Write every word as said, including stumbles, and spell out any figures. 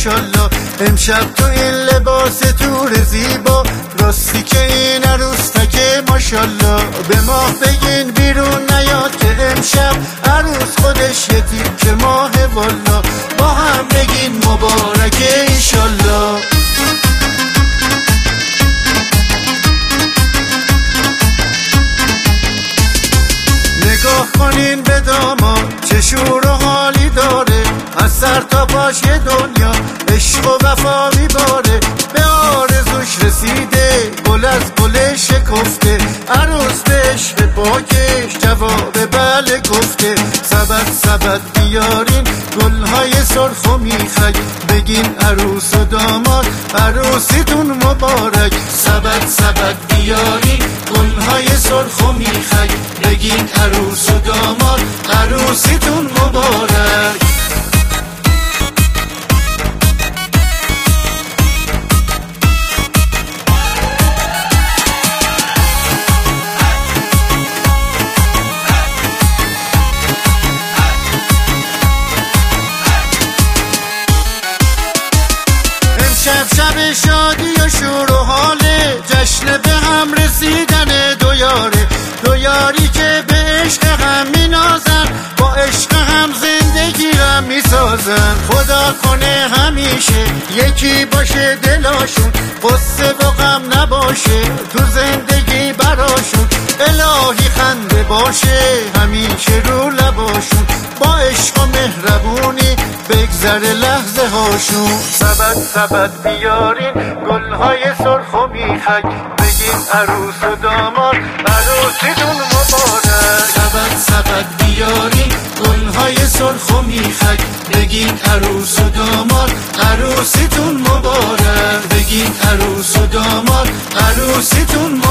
انشالله. امشب تو این لباس تور زیبا، راستی که این عروسکه ماشالله. به ماه بگین بیرون نیاد که امشب عروس خودش یه تیکه ماه والا. با هم بگین مبارکه انشالله. نگاه کنین به داماد چه شور و حالی داره، از سر تا پاش یه دنیا عشق و وفا میباره. به آرزوش رسیده گل از گل شکفته، عروس به عشق پاکش جواب بله گفته. سبد سبد بیارین گلهای سرخ و میخک، بگین عروس و داماد عروسیتون مبارک. سبد سبد بیارین گلهای سرخ و میخک، بگین عروس و داماد عروسیتون مبارک. شب شب شادی و شور و حاله، جشن به هم رسیدن دو یاره. دو یاری که به عشق هم مینازن، با عشق هم زندگی را میسازن. خدا کنه همیشه یکی باشه دلاشون، قصه و غم نباشه تو زندگی براشون. الهی خنده باشه همیشه رو لباشون، با عشق و مهربونی بگذره لحظه هاشون. سبد سبد بیارین گلهای سرخ و میخک، بگین عروس و داماد عروسیتون مبارک. سبد سبد بیارین گلهای سرخ و میخک، بگین عروس و داماد عروسیتون مبارک. بگین عروس و داماد عروسیتون